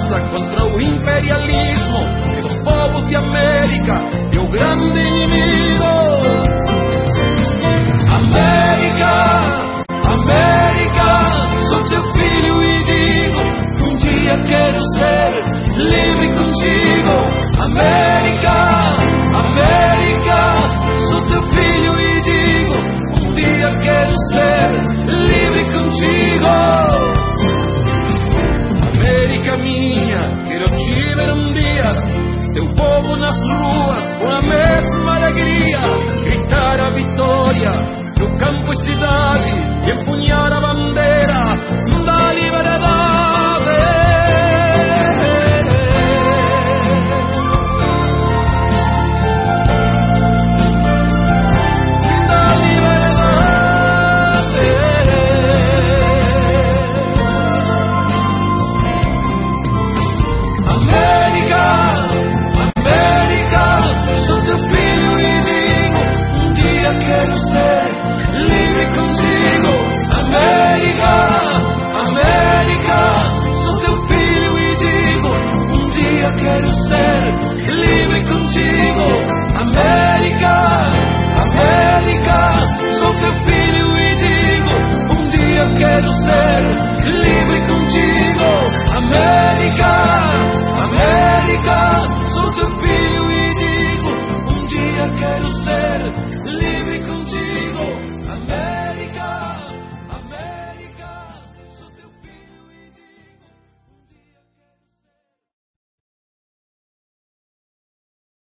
aliança contra o imperialismo, que dos povos de América é o grande inimigo. América, América, sou teu filho e digo, um dia quero ser livre contigo. América, América, sou teu filho e digo, um dia quero ser livre contigo. América minha, quero te ver um dia, teu povo nas ruas com a mesma alegria, gritar a vitória no campo e cidade, e empunhar a bandeira da liberdade. Quero ser livre contigo. América, América, sou teu filho e digo, um dia quero ser livre contigo. América, América, sou teu filho e digo, um dia quero ser livre contigo. América, América, sou teu filho e digo, um dia quero ser livre contigo.